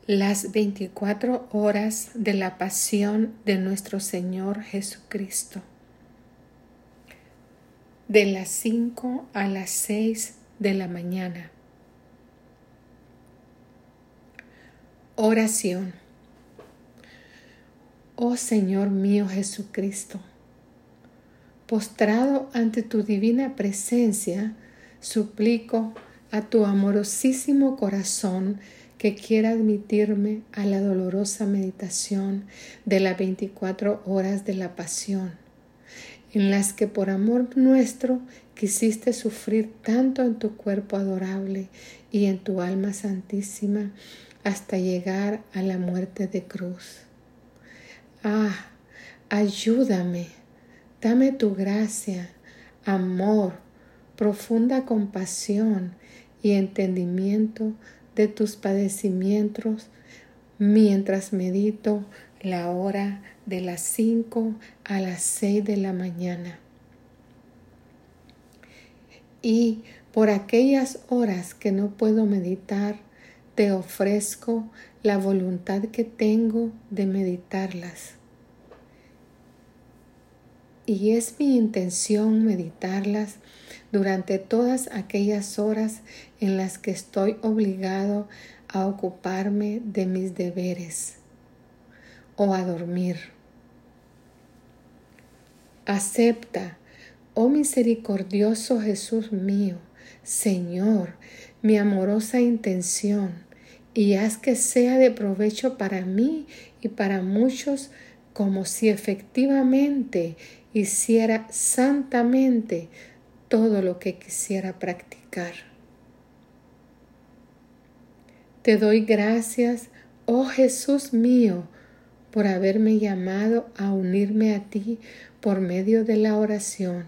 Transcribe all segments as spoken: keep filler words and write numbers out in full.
Las veinticuatro horas de la pasión de nuestro Señor Jesucristo. De las cinco a las seis de la mañana. Oración. Oh Señor mío Jesucristo, postrado ante tu divina presencia, suplico a tu amorosísimo corazón que quiera admitirme a la dolorosa meditación de las veinticuatro horas de la pasión, en las que por amor nuestro quisiste sufrir tanto en tu cuerpo adorable y en tu alma santísima hasta llegar a la muerte de cruz. Ah, ayúdame, dame tu gracia, amor, profunda compasión y entendimiento de tus padecimientos mientras medito la hora de las cinco a las seis de la mañana. Y por aquellas horas que no puedo meditar, te ofrezco la voluntad que tengo de meditarlas. Y es mi intención meditarlas durante todas aquellas horas en las que estoy obligado a ocuparme de mis deberes o a dormir. Acepta, oh misericordioso Jesús mío, Señor, mi amorosa intención, y haz que sea de provecho para mí y para muchos, como si efectivamente hiciera santamente todo lo que quisiera practicar. Te doy gracias, oh Jesús mío, por haberme llamado a unirme a ti por medio de la oración.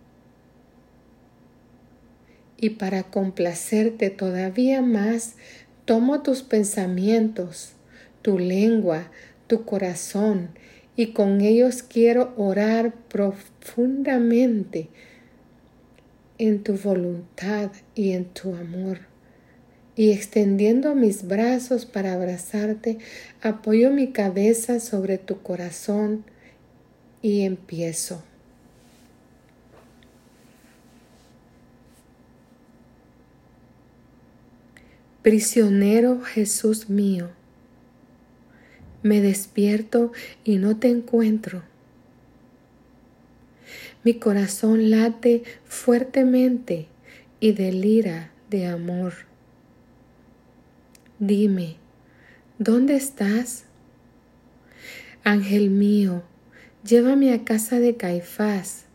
Y para complacerte todavía más, tomo tus pensamientos, tu lengua, tu corazón, y con ellos quiero orar profundamente en tu voluntad y en tu amor. Y extendiendo mis brazos para abrazarte, apoyo mi cabeza sobre tu corazón y empiezo. Prisionero Jesús mío, me despierto y no te encuentro. Mi corazón late fuertemente y delira de amor. Dime, ¿dónde estás? Ángel mío, llévame a casa de Caifás.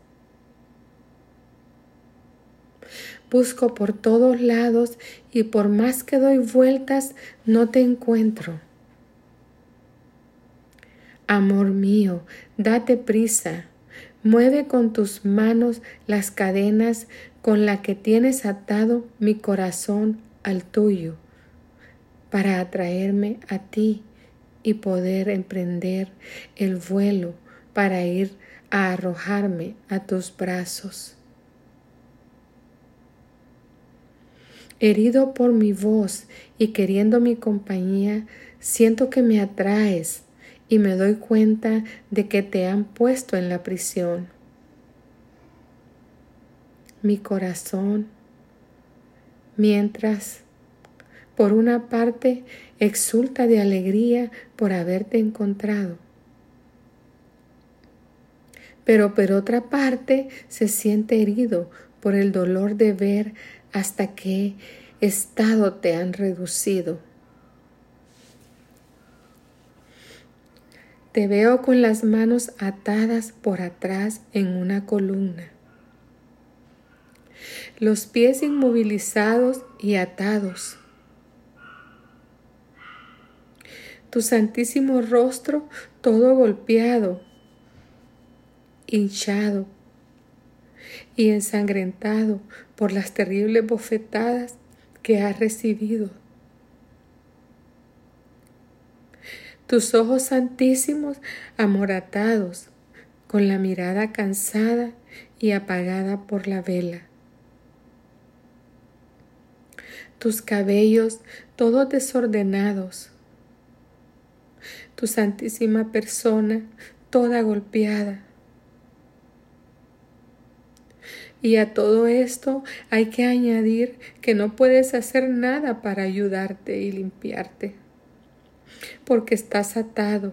Busco por todos lados y por más que doy vueltas, no te encuentro. Amor mío, date prisa, mueve con tus manos las cadenas con las que tienes atado mi corazón al tuyo, para atraerme a ti y poder emprender el vuelo para ir a arrojarme a tus brazos. Herido por mi voz y queriendo mi compañía, siento que me atraes y me doy cuenta de que te han puesto en la prisión. Mi corazón, mientras, por una parte, exulta de alegría por haberte encontrado, pero por otra parte se siente herido por el dolor de ver hasta qué estado te han reducido. Te veo con las manos atadas por atrás en una columna, los pies inmovilizados y atados, tu santísimo rostro todo golpeado, hinchado y ensangrentado por las terribles bofetadas que has recibido. Tus ojos santísimos amoratados, con la mirada cansada y apagada por la vela. Tus cabellos todos desordenados, tu santísima persona, toda golpeada. Y a todo esto hay que añadir que no puedes hacer nada para ayudarte y limpiarte, porque estás atado.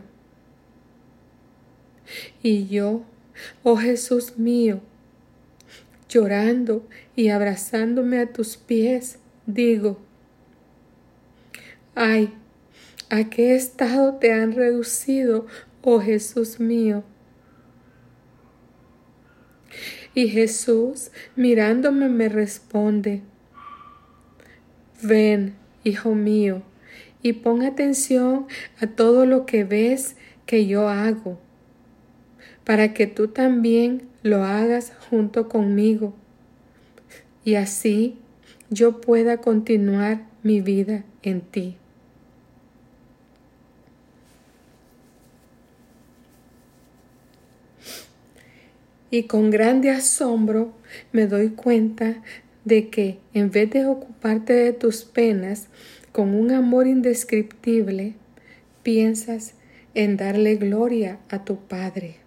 Y yo, oh Jesús mío, llorando y abrazándome a tus pies, digo, ay, ¿a qué estado te han reducido, oh Jesús mío? Y Jesús, mirándome, me responde, ven, hijo mío, y pon atención a todo lo que ves que yo hago, para que tú también lo hagas junto conmigo, y así yo pueda continuar mi vida en ti. Y con grande asombro me doy cuenta de que en vez de ocuparte de tus penas con un amor indescriptible, piensas en darle gloria a tu Padre,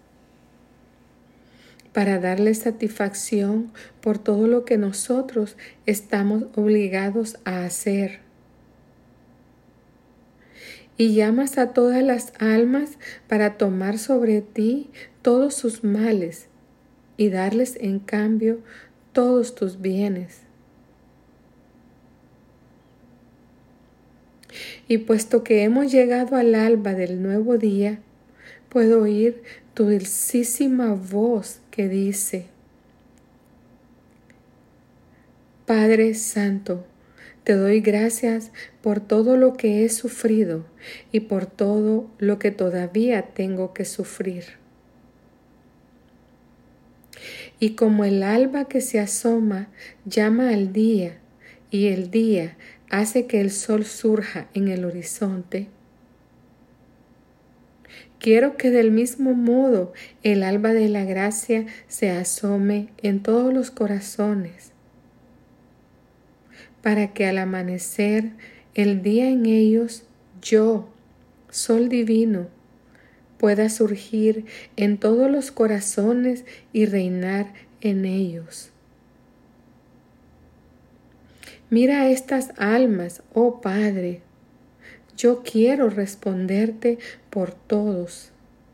para darle satisfacción por todo lo que nosotros estamos obligados a hacer. Y llamas a todas las almas para tomar sobre ti todos sus males y darles en cambio todos tus bienes. Y puesto que hemos llegado al alba del nuevo día, puedo oír tu dulcísima voz que dice, Padre Santo, te doy gracias por todo lo que he sufrido y por todo lo que todavía tengo que sufrir. Y como el alba que se asoma llama al día y el día hace que el sol surja en el horizonte, quiero que del mismo modo el alba de la gracia se asome en todos los corazones, para que al amanecer el día en ellos, yo, Sol Divino, pueda surgir en todos los corazones y reinar en ellos. Mira a estas almas, oh Padre, yo quiero responderte por todos,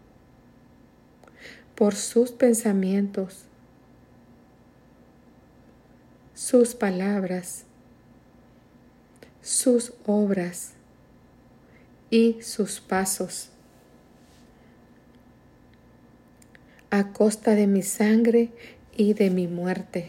por sus pensamientos, sus palabras, sus obras y sus pasos, a costa de mi sangre y de mi muerte.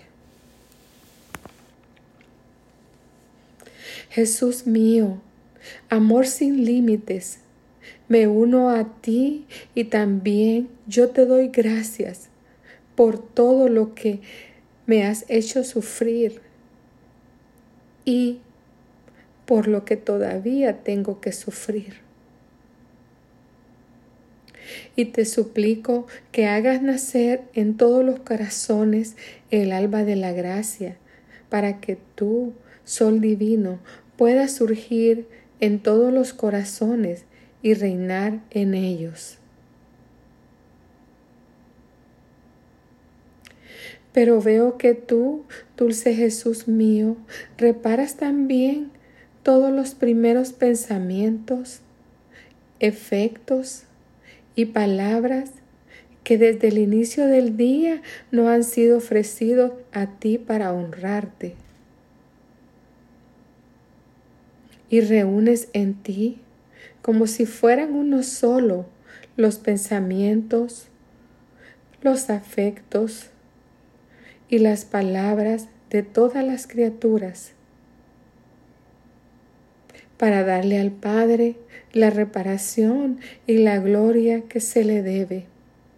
Jesús mío, amor sin límites, me uno a ti y también yo te doy gracias por todo lo que me has hecho sufrir y por lo que todavía tengo que sufrir. Y te suplico que hagas nacer en todos los corazones el alba de la gracia, para que tú, Sol Divino, puedas surgir en todos los corazones y reinar en ellos. Pero veo que tú, dulce Jesús mío, reparas también todos los primeros pensamientos, efectos y palabras que desde el inicio del día no han sido ofrecidos a ti para honrarte. Y reúnes en ti, como si fueran uno solo, los pensamientos, los afectos y las palabras de todas las criaturas, para darle al Padre la reparación y la gloria que se le debe.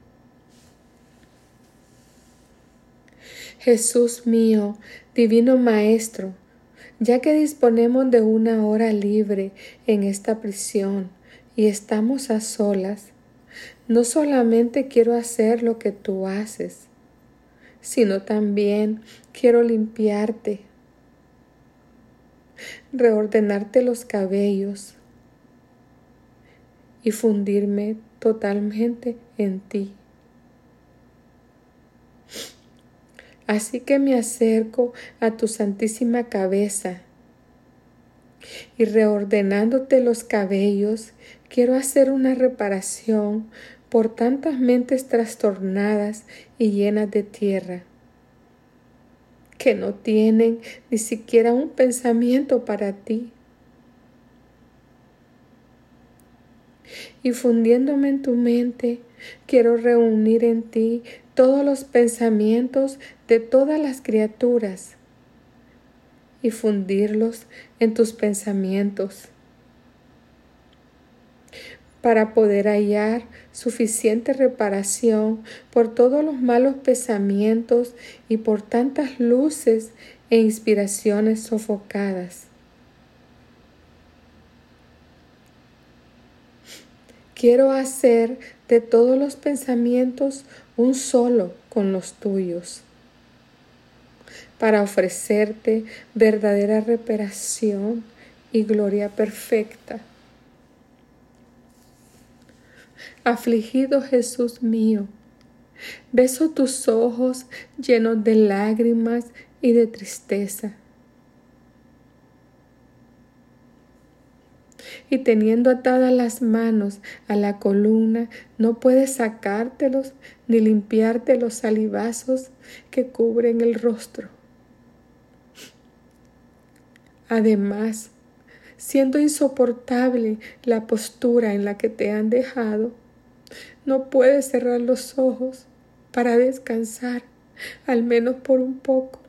Jesús mío, Divino Maestro, ya que disponemos de una hora libre en esta prisión y estamos a solas, no solamente quiero hacer lo que tú haces, sino también quiero limpiarte, reordenarte los cabellos y fundirme totalmente en ti. Así que me acerco a tu santísima cabeza y reordenándote los cabellos, quiero hacer una reparación por tantas mentes trastornadas y llenas de tierra, que no tienen ni siquiera un pensamiento para ti. Y fundiéndome en tu mente, quiero reunir en ti todos los pensamientos de todas las criaturas y fundirlos en tus pensamientos para poder hallar suficiente reparación por todos los malos pensamientos y por tantas luces e inspiraciones sofocadas. Quiero hacer de todos los pensamientos un solo con los tuyos, para ofrecerte verdadera reparación y gloria perfecta. Afligido Jesús mío, beso tus ojos llenos de lágrimas y de tristeza. Y teniendo atadas las manos a la columna, no puedes sacártelos ni limpiarte los salivazos que cubren el rostro. Además, siendo insoportable la postura en la que te han dejado, no puedes cerrar los ojos para descansar, al menos por un poco.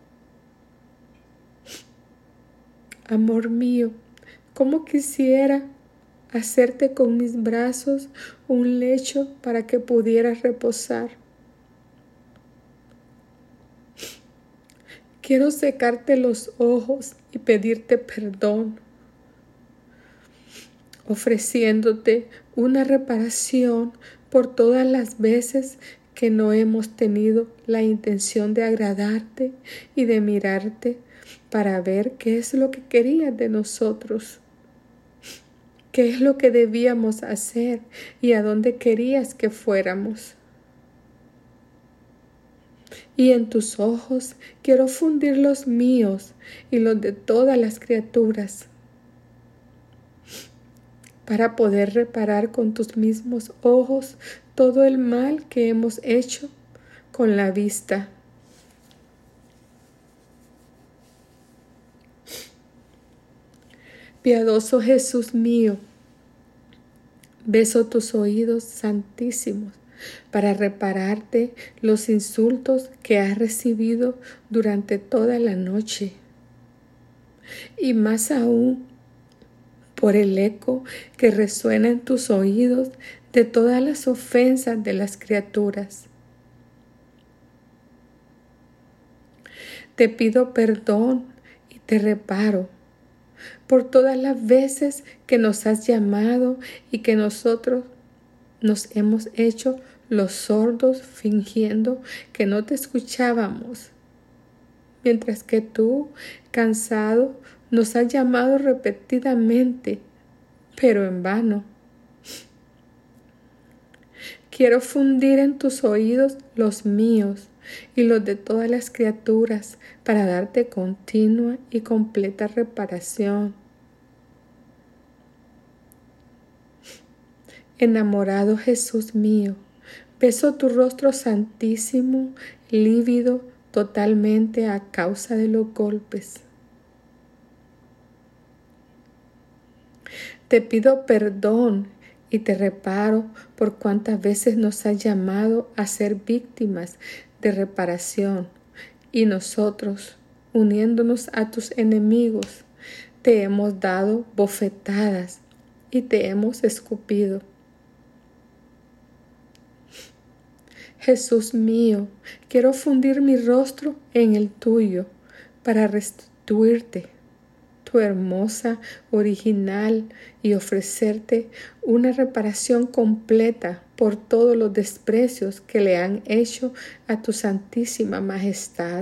Amor mío, cómo quisiera hacerte con mis brazos un lecho para que pudieras reposar. Quiero secarte los ojos y pedirte perdón, ofreciéndote una reparación por todas las veces que no hemos tenido la intención de agradarte y de mirarte para ver qué es lo que querías de nosotros, qué es lo que debíamos hacer y a dónde querías que fuéramos. Y en tus ojos quiero fundir los míos y los de todas las criaturas, para poder reparar con tus mismos ojos todo el mal que hemos hecho con la vista. Piadoso Jesús mío, beso tus oídos santísimos para repararte los insultos que has recibido durante toda la noche, y más aún por el eco que resuena en tus oídos de todas las ofensas de las criaturas. Te pido perdón y te reparo por todas las veces que nos has llamado y que nosotros nos hemos hecho los sordos fingiendo que no te escuchábamos, mientras que tú, cansado, nos has llamado repetidamente, pero en vano. Quiero fundir en tus oídos los míos y los de todas las criaturas para darte continua y completa reparación. Enamorado Jesús mío, beso tu rostro santísimo, lívido totalmente a causa de los golpes. Te pido perdón y te reparo por cuantas veces nos has llamado a ser víctimas de reparación, y nosotros, uniéndonos a tus enemigos, te hemos dado bofetadas y te hemos escupido. Jesús mío, quiero fundir mi rostro en el tuyo para restituirte tu hermosa, original, y ofrecerte una reparación completa por todos los desprecios que le han hecho a tu santísima majestad.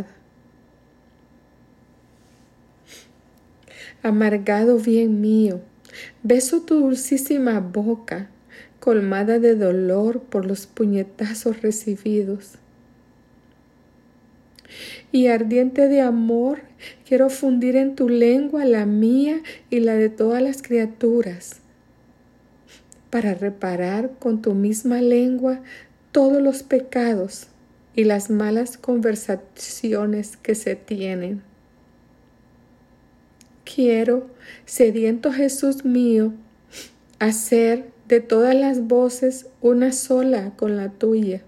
Amargado bien mío, beso tu dulcísima boca colmada de dolor por los puñetazos recibidos. Y ardiente de amor, quiero fundir en tu lengua la mía y la de todas las criaturas, para reparar con tu misma lengua todos los pecados y las malas conversaciones que se tienen. Quiero, sediento Jesús mío, hacer de todas las voces una sola con la tuya,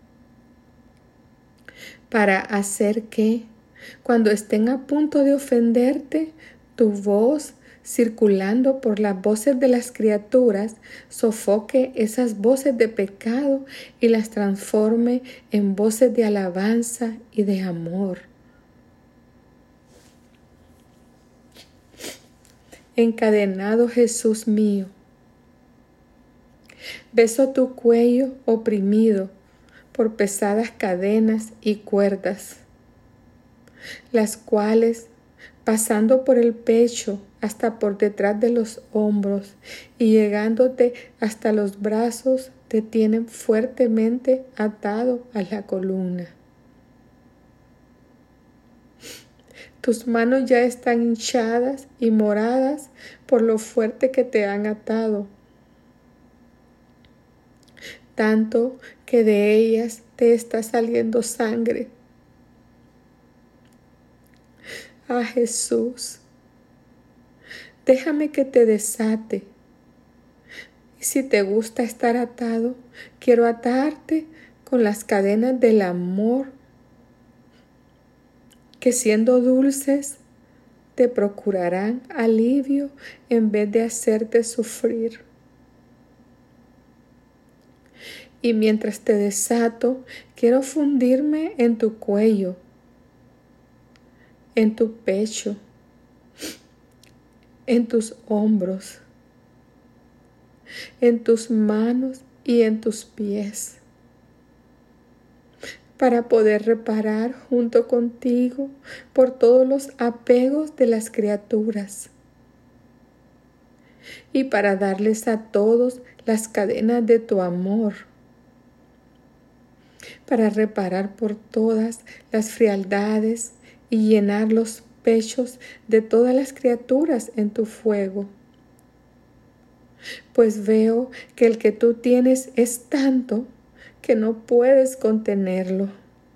para hacer que, cuando estén a punto de ofenderte, tu voz, circulando por las voces de las criaturas, sofoque esas voces de pecado y las transforme en voces de alabanza y de amor. Encadenado Jesús mío, beso tu cuello oprimido por pesadas cadenas y cuerdas, las cuales, pasando por el pecho hasta por detrás de los hombros y llegándote hasta los brazos, te tienen fuertemente atado a la columna. Tus manos ya están hinchadas y moradas por lo fuerte que te han atado, tanto que de ellas te está saliendo sangre. Ah, Jesús, déjame que te desate. Y si te gusta estar atado, quiero atarte con las cadenas del amor, que siendo dulces te procurarán alivio en vez de hacerte sufrir. Y mientras te desato, quiero fundirme en tu cuello, en tu pecho, en tus hombros, en tus manos y en tus pies, para poder reparar junto contigo por todos los apegos de las criaturas y para darles a todos las cadenas de tu amor, para reparar por todas las frialdades y llenar los pechos de todas las criaturas en tu fuego. Pues veo que el que tú tienes es tanto que no puedes contenerlo.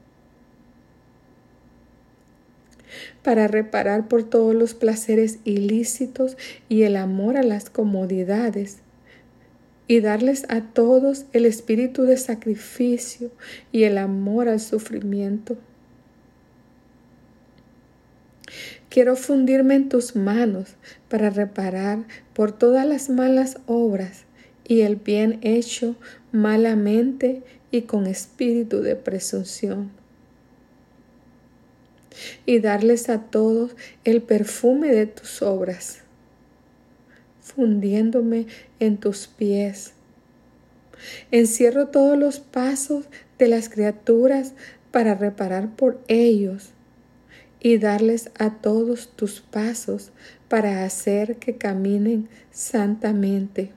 Para reparar por todos los placeres ilícitos y el amor a las comodidades, y darles a todos el espíritu de sacrificio y el amor al sufrimiento. Quiero fundirme en tus manos para reparar por todas las malas obras y el bien hecho malamente y con espíritu de presunción. Y darles a todos el perfume de tus obras, fundiéndome en tus pies. Encierro todos los pasos de las criaturas para reparar por ellos y darles a todos tus pasos para hacer que caminen santamente.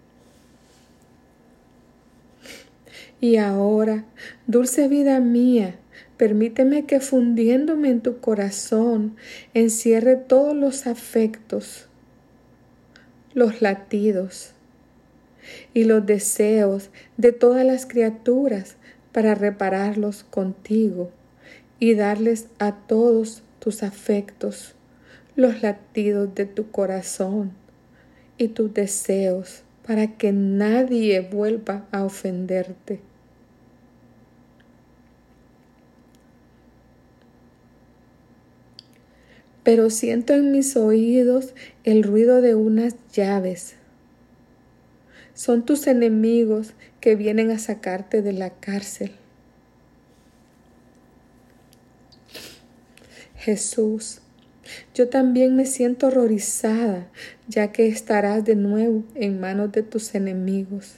Y ahora, dulce vida mía, permíteme que fundiéndome en tu corazón encierre todos los afectos, los latidos y los deseos de todas las criaturas para repararlos contigo y darles a todos tus afectos, los latidos de tu corazón y tus deseos para que nadie vuelva a ofenderte. Pero siento en mis oídos el ruido de unas llaves. Son tus enemigos que vienen a sacarte de la cárcel. Jesús, yo también me siento horrorizada, ya que estarás de nuevo en manos de tus enemigos.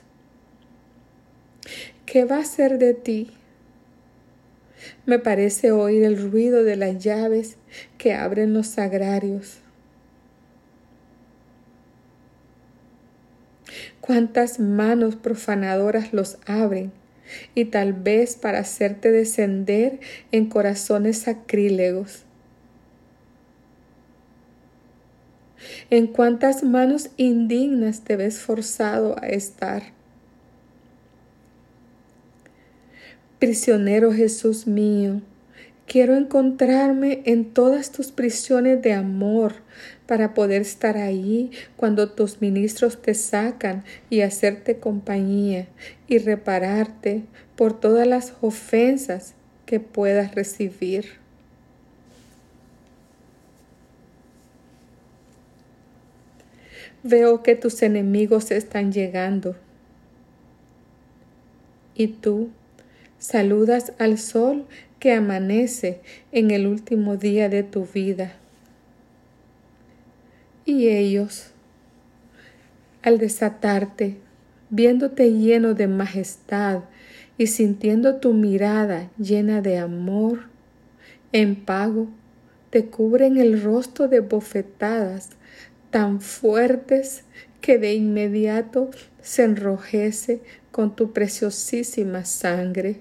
¿Qué va a ser de ti? Me parece oír el ruido de las llaves que abren los sagrarios. cuántas manos profanadoras los abren, y tal vez para hacerte descender en corazones sacrílegos. En cuántas manos indignas te ves forzado a estar. Prisionero Jesús mío, quiero encontrarme en todas tus prisiones de amor para poder estar ahí cuando tus ministros te sacan y hacerte compañía y repararte por todas las ofensas que puedas recibir. Veo que tus enemigos están llegando y tú saludas al sol que amanece en el último día de tu vida. Y ellos, al desatarte, viéndote lleno de majestad y sintiendo tu mirada llena de amor, en pago te cubren el rostro de bofetadas tan fuertes que de inmediato se enrojece con tu preciosísima sangre.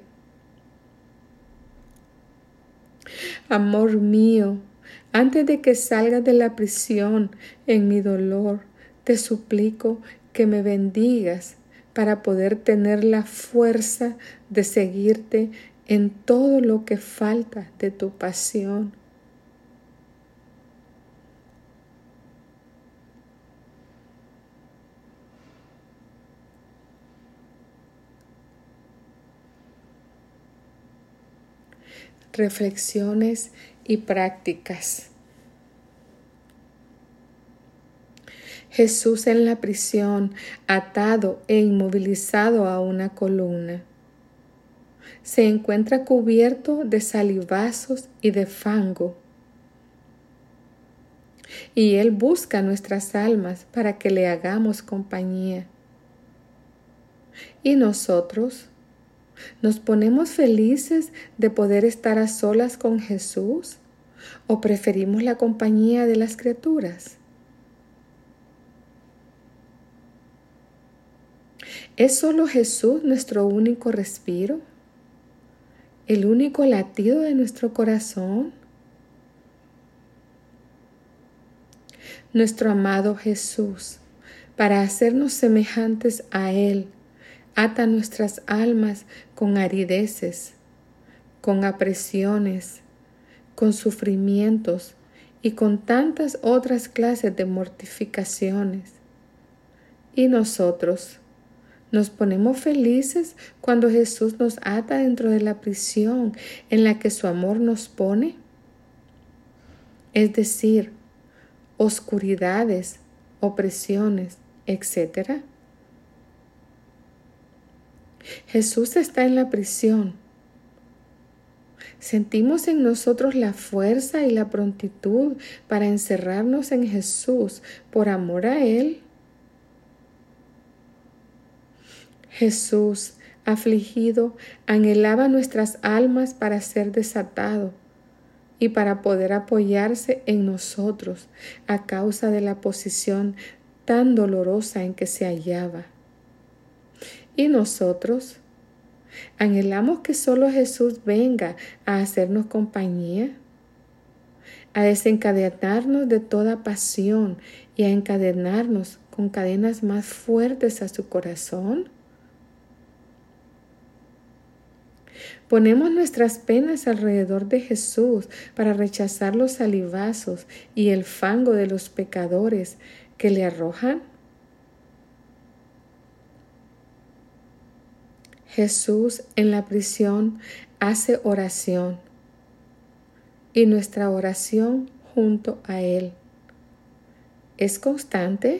Amor mío, antes de que salgas de la prisión en mi dolor, te suplico que me bendigas para poder tener la fuerza de seguirte en todo lo que falta de tu pasión. Reflexiones y prácticas. Jesús en la prisión, atado e inmovilizado a una columna. Se encuentra cubierto de salivazos y de fango. Y Él busca nuestras almas para que le hagamos compañía. ¿Y nosotros? ¿Nos ponemos felices de poder estar a solas con Jesús o preferimos la compañía de las criaturas? ¿Es solo Jesús nuestro único respiro? ¿El único latido de nuestro corazón? Nuestro amado Jesús, para hacernos semejantes a Él, ata nuestras almas con arideces, con apresiones, con sufrimientos y con tantas otras clases de mortificaciones. Y nosotros nos ponemos felices cuando Jesús nos ata dentro de la prisión en la que su amor nos pone. Es decir, oscuridades, opresiones, etcétera. Jesús está en la prisión. Sentimos en nosotros la fuerza y la prontitud para encerrarnos en Jesús por amor a Él. Jesús, afligido, anhelaba nuestras almas para ser desatado y para poder apoyarse en nosotros a causa de la posición tan dolorosa en que se hallaba. ¿Y nosotros? ¿Anhelamos que solo Jesús venga a hacernos compañía? ¿A desencadenarnos de toda pasión y a encadenarnos con cadenas más fuertes a su corazón? Ponemos nuestras penas alrededor de Jesús para rechazar los salivazos y el fango de los pecadores que le arrojan. Jesús en la prisión hace oración y nuestra oración junto a Él es constante.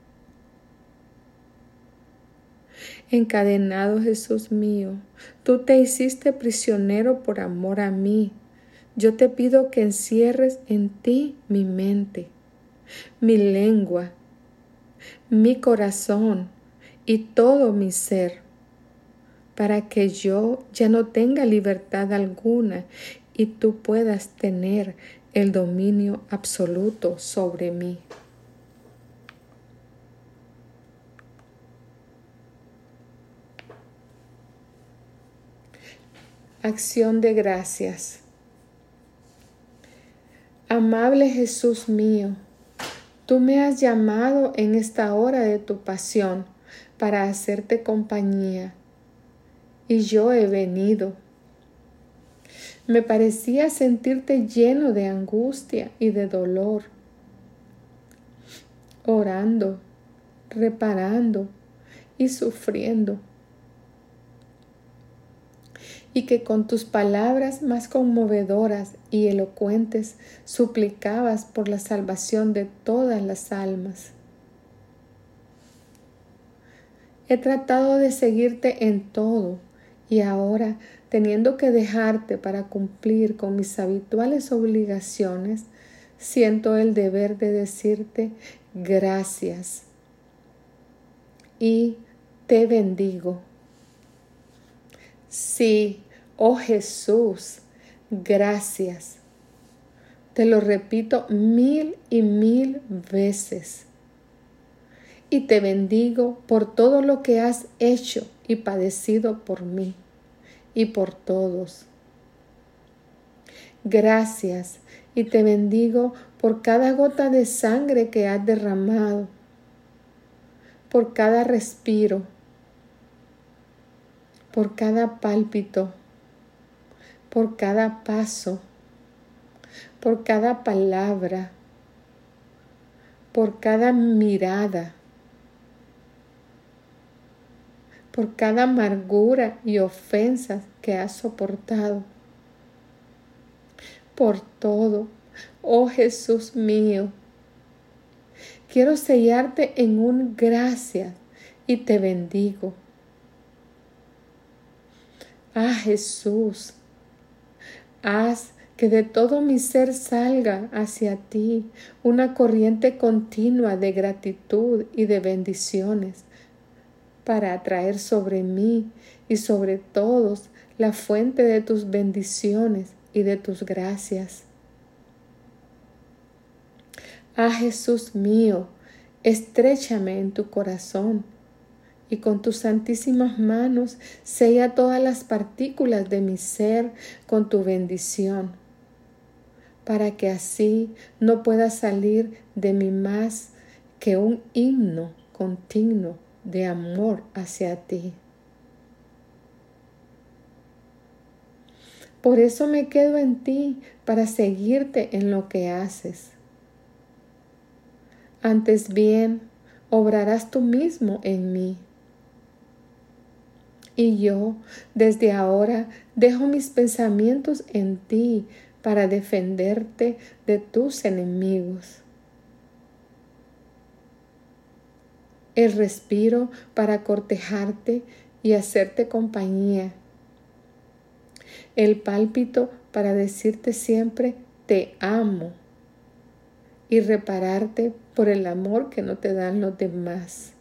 Encadenado Jesús mío, tú te hiciste prisionero por amor a mí. Yo te pido que encierres en ti mi mente, mi lengua, mi corazón y todo mi ser, para que yo ya no tenga libertad alguna y tú puedas tener el dominio absoluto sobre mí. Acción de gracias. Amable Jesús mío, tú me has llamado en esta hora de tu pasión para hacerte compañía, y yo he venido. Me parecía sentirte lleno de angustia y de dolor, orando, reparando y sufriendo, y que con tus palabras más conmovedoras y elocuentes suplicabas por la salvación de todas las almas. He tratado de seguirte en todo, y ahora, teniendo que dejarte para cumplir con mis habituales obligaciones, siento el deber de decirte gracias y te bendigo. Sí, oh Jesús, gracias. Te lo repito mil y mil veces. Y te bendigo por todo lo que has hecho y padecido por mí y por todos. Gracias, y te bendigo por cada gota de sangre que has derramado, por cada respiro, por cada pálpito, por cada paso, por cada palabra, por cada mirada, por cada amargura y ofensas que has soportado. Por todo, oh Jesús mío, quiero sellarte en un gracias y te bendigo. Ah, Jesús, haz que de todo mi ser salga hacia ti una corriente continua de gratitud y de bendiciones, para atraer sobre mí y sobre todos la fuente de tus bendiciones y de tus gracias. Ah, Jesús mío, estréchame en tu corazón y con tus santísimas manos sella todas las partículas de mi ser con tu bendición, para que así no pueda salir de mí más que un himno continuo de amor hacia ti. Por eso me quedo en ti, para seguirte en lo que haces. Antes bien, obrarás tú mismo en mí. Y yo, desde ahora, dejo mis pensamientos en ti para defenderte de tus enemigos. El respiro para cortejarte y hacerte compañía. El pálpito para decirte siempre te amo y repararte por el amor que no te dan los demás.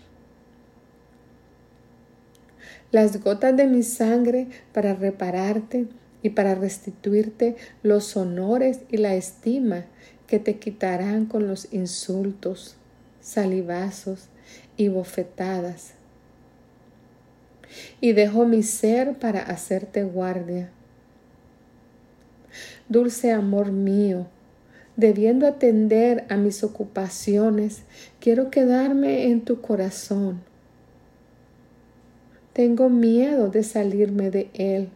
Las gotas de mi sangre para repararte y para restituirte los honores y la estima que te quitarán con los insultos, salivazos y bofetadas. Y dejo mi ser para hacerte guardia. Dulce amor mío, debiendo atender a mis ocupaciones, quiero quedarme en tu corazón. Tengo miedo de salirme de él,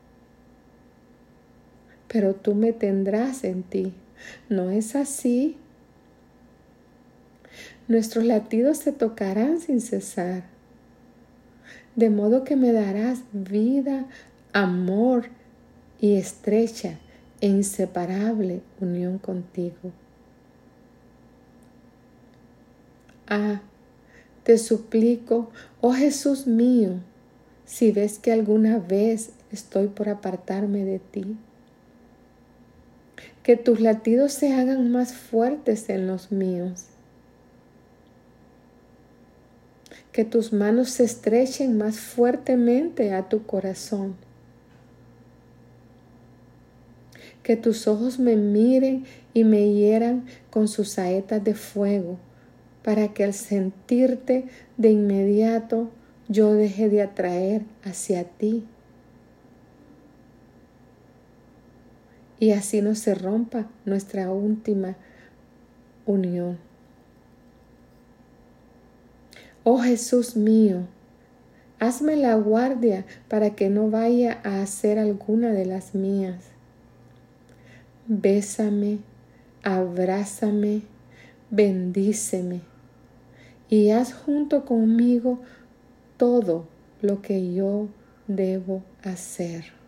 pero tú me tendrás en ti. ¿No es así? Nuestros latidos se tocarán sin cesar, de modo que me darás vida, amor y estrecha e inseparable unión contigo. Ah, te suplico, oh Jesús mío, si ves que alguna vez estoy por apartarme de ti, que tus latidos se hagan más fuertes en los míos, que tus manos se estrechen más fuertemente a tu corazón, que tus ojos me miren y me hieran con sus saetas de fuego, para que al sentirte de inmediato yo deje de atraer hacia ti. y así no se rompa nuestra última unión. Oh Jesús mío, hazme la guardia para que no vaya a hacer alguna de las mías. Bésame, abrázame, bendíceme y haz junto conmigo todo lo que yo debo hacer.